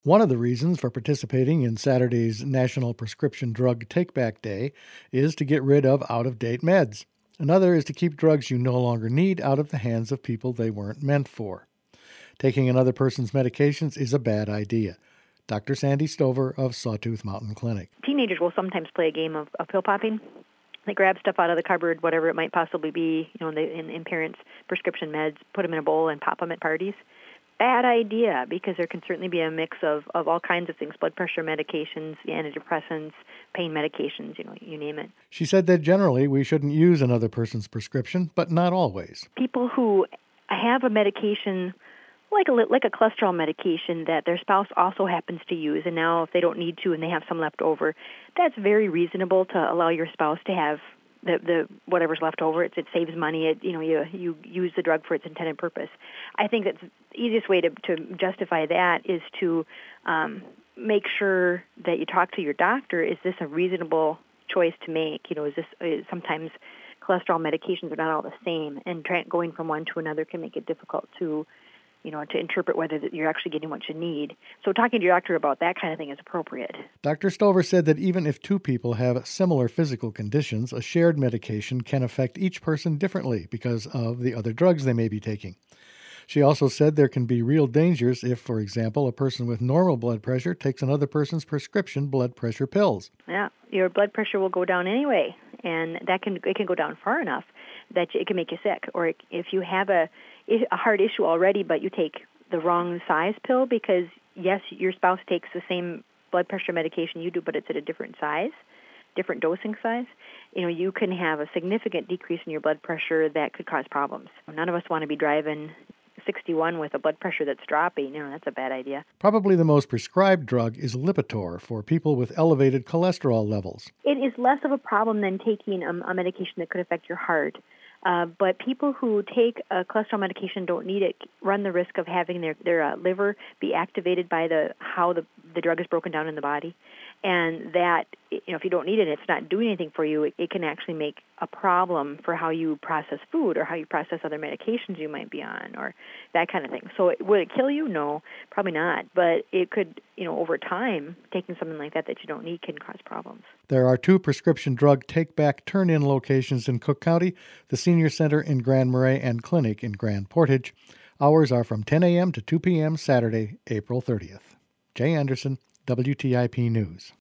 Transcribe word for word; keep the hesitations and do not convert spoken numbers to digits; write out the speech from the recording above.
One of the reasons for participating in Saturday's National Prescription Drug Take-Back Day is to get rid of out-of-date meds. Another is to keep drugs you no longer need out of the hands of people they weren't meant for. Taking another person's medications is a bad idea. Doctor Sandy Stover of Sawtooth Mountain Clinic. Teenagers will sometimes play a game of, of pill popping. They grab stuff out of the cupboard, whatever it might possibly be, you know, in, in parents' prescription meds, put them in a bowl and pop them at parties. Bad idea, because there can certainly be a mix of, of all kinds of things, blood pressure medications, antidepressants, pain medications, you know, you name it. She said that generally we shouldn't use another person's prescription, but not always. People who have a medication like a like a cholesterol medication that their spouse also happens to use, and now if they don't need to and they have some left over, that's very reasonable to allow your spouse to have the the whatever's left over. It, it saves money. It you know you you use the drug for its intended purpose. I think that's the easiest way to to justify that is to um, make sure that you talk to your doctor. Is this a reasonable choice to make? You know, is this is sometimes cholesterol medications are not all the same, and tra- going from one to another can make it difficult to you know, to interpret whether you're actually getting what you need. So talking to your doctor about that kind of thing is appropriate. Doctor Stover said that even if two people have similar physical conditions, a shared medication can affect each person differently because of the other drugs they may be taking. She also said there can be real dangers if, for example, a person with normal blood pressure takes another person's prescription blood pressure pills. Yeah, your blood pressure will go down anyway, and that can it can go down far enough that it can make you sick. Or if you have a a heart issue already, but you take the wrong size pill because, yes, your spouse takes the same blood pressure medication you do, but it's at a different size, different dosing size, you know, you can have a significant decrease in your blood pressure that could cause problems. None of us want to be driving sixty-one with a blood pressure that's dropping. You know, that's a bad idea. Probably the most prescribed drug is Lipitor for people with elevated cholesterol levels. It is less of a problem than taking a, a medication that could affect your heart. Uh, but people who take a cholesterol medication don't need it run the risk of having their their uh, liver be activated by the how the the drug is broken down in the body, and that you know if you don't need it, it's not doing anything for you. It, it can actually make a problem for how you process food or how you process other medications you might be on or that kind of thing. So it, would it kill you? No, probably not. But it could, you know, over time, taking something like that that you don't need can cause problems. There are two prescription drug take-back turn-in locations in Cook County, the Senior Center in Grand Marais and Clinic in Grand Portage. Hours are from ten a.m. to two p.m. Saturday, April thirtieth. Jay Anderson, W T I P News.